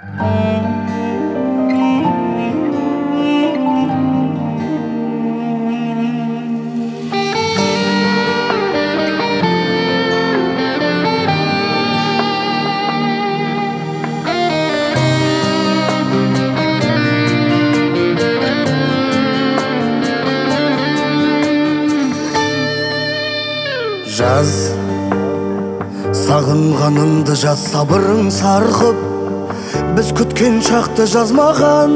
Жаз, сағынғанымды жаз, сабырың сарқып, біз күткен шақты жазмаған.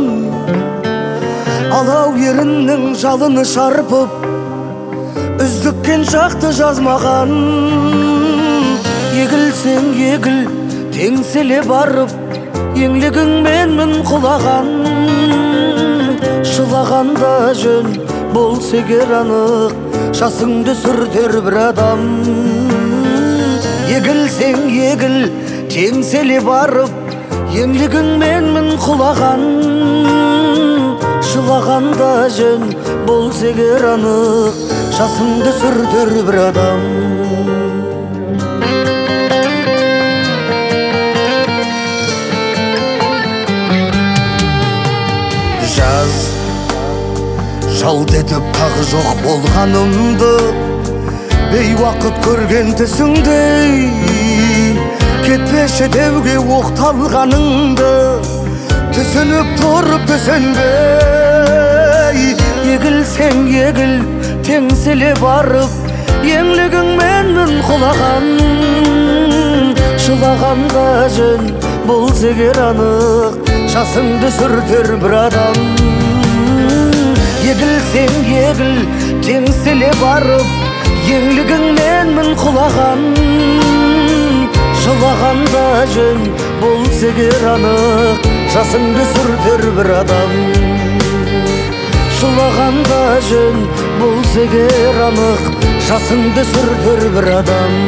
Алау еріннің жалыны шарпып, үздіккен шақты жазмаған. Егілсең егіл, теңселе барып, еңлігіңмен мін құлаған. Шылағанда жөн болса егер анық, жасыңды сүртер бір адам. Егілсең егіл, теңселе барып, еңлігіңмен мін құлаған. Шылағанда жөн болса егер анық, жасыңды сүртер бір адам. Жаз, жалт етіп тағы жоқ болғанымды, бейуақыт көрген түсіңдей, кетпеші деуге оқталғаныңды, түсініп тұрып түсінбей. Егілсең егіл, теңселе барып, еңлігіңмен мін құлаған. Шылағанда жөн болса егер анық, жасыңды сүртер бір адам. Егілсең егіл, теңселе барып, еңлігіңмен мін құлаған. Жылағанда жөн болса егер анық, жасыңды сүртер бір адам. Жылағанда жөн болса егер анық, жасыңды сүртер бір адам.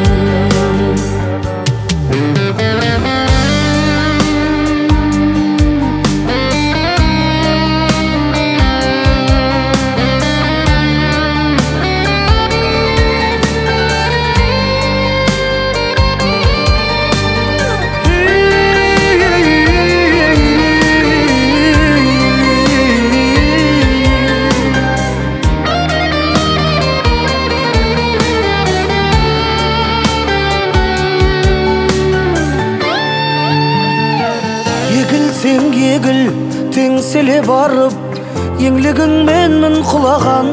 Егілсең егіл, теңселе барып, еңлігіңмен мін құлаған.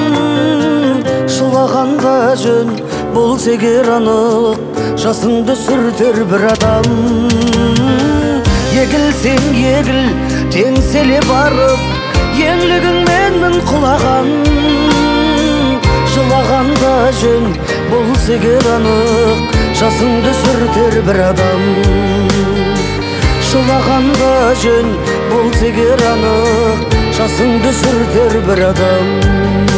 Шылағанда жөн болса егер анық, жасыңды сүртер бір адам. Егілсең егіл, теңселе барып, еңлігіңмен мін құлаған. Шылағанда жөн болса егер анық, жасыңды сүртер бір адам. Шылағанда жөн болса егер анық, жасыңды сүртер бір адам.